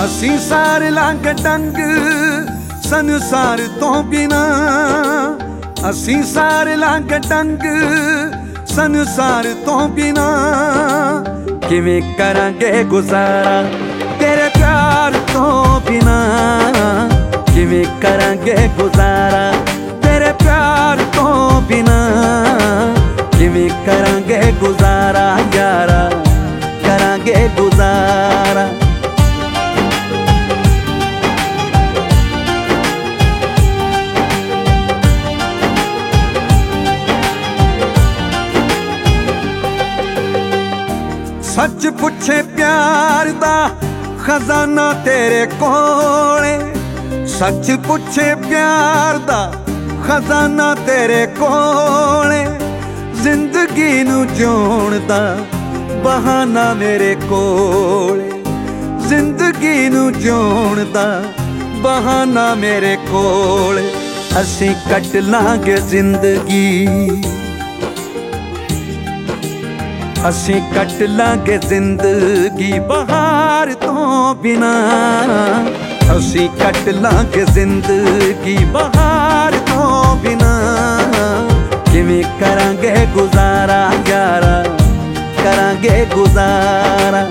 ਅਸੀਂ ਸਾਰੇ ਲੰਘ ਡੰਗ ਸੰਸਾਰ ਤੋਂ ਬਿਨਾ, ਅਸੀਂ ਸਾਰੇ ਲੰਘ ਡੰਗ ਸੰਸਾਰ ਤੋਂ ਬਿਨਾ। ਕਿਵੇਂ ਕਰਾਂਗੇ ਗੁਜ਼ਾਰਾ ਤੇਰੇ ਪਿਆਰ ਤੋਂ ਬਿਨਾ, ਕਿਵੇਂ ਕਰਾਂਗੇ ਗੁਜ਼ਾਰਾ ਤੇਰੇ ਪਿਆਰ ਤੋਂ ਬਿਨਾ। ਕਿਵੇਂ ਕਰਾਂਗੇ ਗੁਜ਼ਾਰਾ ਯਾਰਾ, ਕਰਾਂਗੇ ਗੁਜ਼ਾਰਾ। ਸੱਚ ਪੁੱਛੇ ਪਿਆਰ ਦਾ ਖਜ਼ਾਨਾ ਤੇਰੇ ਕੋਲੇ, ਸੱਚ ਪੁੱਛੇ ਪਿਆਰ ਦਾ ਖਜ਼ਾਨਾ ਤੇਰੇ ਕੋਲੇ। ਜ਼ਿੰਦਗੀ ਨੂੰ ਜਿਉਣ ਦਾ ਬਹਾਨਾ ਮੇਰੇ ਕੋਲੇ, ਜ਼ਿੰਦਗੀ ਨੂੰ ਜਿਉਣ ਦਾ ਬਹਾਨਾ ਮੇਰੇ ਕੋਲੇ। ਅਸੀਂ ਕੱਟ ਲਾਂਗੇ ਜ਼ਿੰਦਗੀ, ਅਸੀਂ ਕੱਟ ਲਾਂਗੇ ਜ਼ਿੰਦਗੀ ਬਹਾਰ ਤੋਂ ਬਿਨਾ। ਅਸੀਂ ਕੱਟ ਲਾਂਗੇ ਜ਼ਿੰਦਗੀ ਬਹਾਰ ਤੋਂ ਬਿਨਾ। ਕਿਵੇਂ ਕਰਾਂਗੇ ਗੁਜ਼ਾਰਾ ਯਾਰਾ, ਕਰਾਂਗੇ ਗੁਜ਼ਾਰਾ।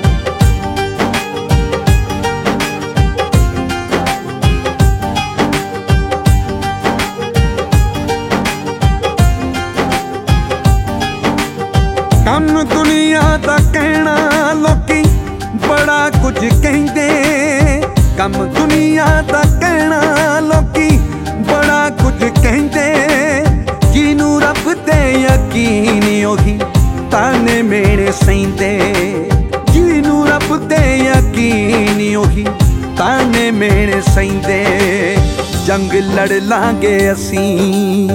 ਕੰਮ ਦੁਨੀਆ ਦਾ ਕਹਿਣਾ ਲੋਕੀ ਬੜਾ ਕੁਝ ਕਹਿੰਦੇ, ਕੰਮ ਦੁਨੀਆ ਦਾ ਕਹਿਣਾ ਲੋਕੀ ਬੜਾ ਕੁਝ ਕਹਿੰਦੇ। ਜਿਹਨੂੰ ਰੱਬ ਤੇ ਯਕੀਨ ਉਹੀ ਤਾਨੇ ਮੇਣੇ ਸਹਿੰਦੇ, ਜਿਹਨੂੰ ਰੱਬ ਤੇ ਯਕੀਨ ਉਹੀ ਤਾਨੇ ਮੇਣੇ ਸਹਿੰਦੇ। ਜੰਗ ਲੜ ਲਾਂਗੇ ਅਸੀਂ,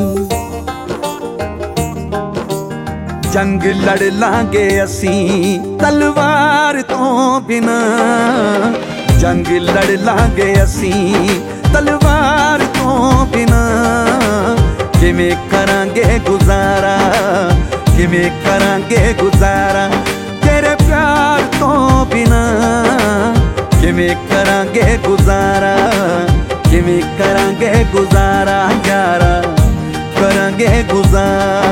ਜੰਗ ਲੜ ਲਾਂਗੇ ਅਸੀਂ ਤਲਵਾਰ ਤੋਂ ਬਿਨਾ। ਜੰਗ ਲੜ ਲਾਂਗੇ ਅਸੀਂ ਤਲਵਾਰ ਤੋਂ ਬਿਨਾ। ਕਿਵੇਂ ਕਰਾਂਗੇ ਗੁਜ਼ਾਰਾ, ਕਿਵੇਂ ਕਰਾਂਗੇ ਗੁਜ਼ਾਰਾ ਤੇਰੇ ਪਿਆਰ ਤੋਂ ਬਿਨਾ। ਕਿਵੇਂ ਕਰਾਂਗੇ ਗੁਜ਼ਾਰਾ, ਕਿਵੇਂ ਕਰਾਂਗੇ ਗੁਜ਼ਾਰਾ ਯਾਰਾ, ਕਰਾਂਗੇ ਗੁਜ਼ਾਰਾ।